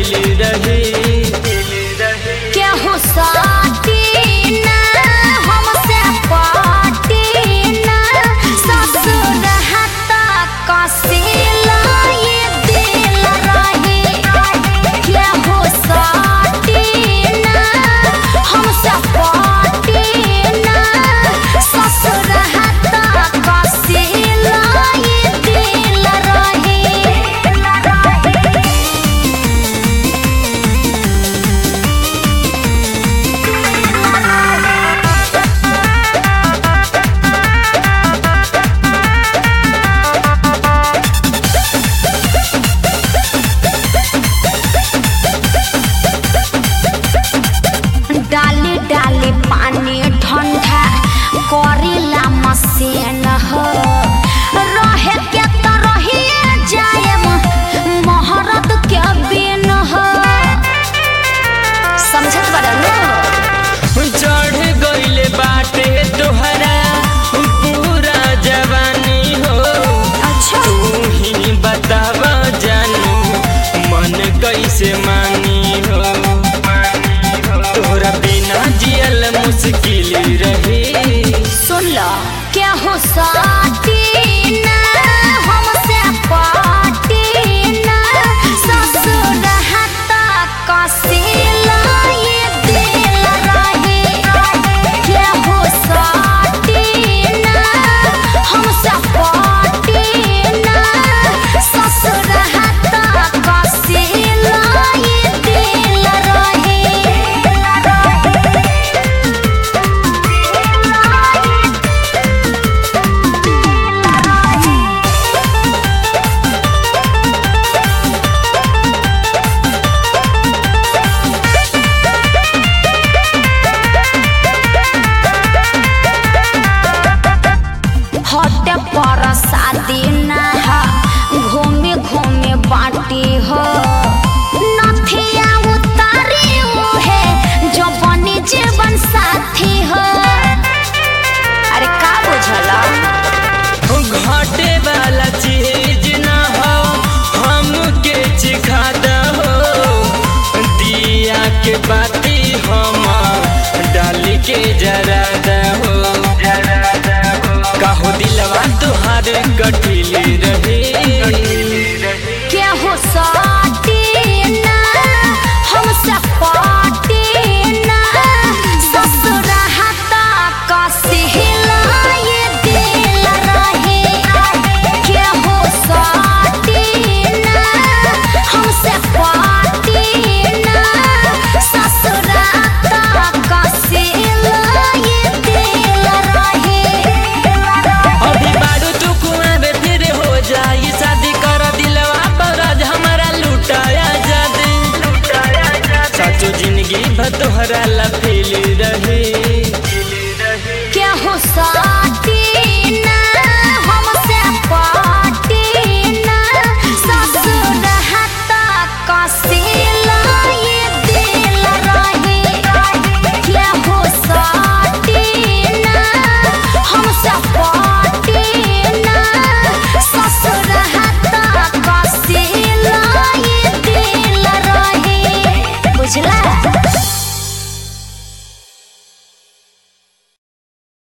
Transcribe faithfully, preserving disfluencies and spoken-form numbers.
गठिल रहे। क्या हो साटी ना हमसे पाटी ना ससुर हाथा कसेला ये दिल रहे। क्या हो साटी ना हमसे पाटी ना ससुर हाथा कसेला ये दिल रहे। डाली डाली पानी ठंडा करेला मसीन हो रहे के तो रहिए जाए महरत के बिन हो। समझत बड़ा चढ़ गइले बाटे तोहरा पूरा जवानी हो। अच्छा तू ही बतावा जानू मन कैसे मानी हो। तोहरा बिना जियल मुश्किल रहे। सुन लो क्या हो साटी ना हमसे पाटी ना ससुर हाथा कसेला ये दिल रहे। क्या हो साटी ना हमसे पाटी ना ससुर हाथा कसेला ये दिल रहे। हटे पर शादी ना घूमे घूमे बाटी हो नथिया उतारी है जो बनी जीवन साथी हो। अरे का बुझला घाटे वाला चीज ना हो हमके चिखा दहो। दिया के बाती हम डाली के जरा दहो। कहो दिलवा तुहार गठिल रहे। क्या हो साटी ना हमसे पाटी ना ससुर हाथा कसेला ये दिल रहे। क्या हो साटी ना हमसे पाटी ना ससुर हाथा कसेला ये दिल रहे। अभी बारू तू कुआं फिर हो जाई शादी कर दिलवा पर आज हमारा लुटाया जादे। साचो जिंदगी भर तोहरा ला फेल रहे। क्या हो सा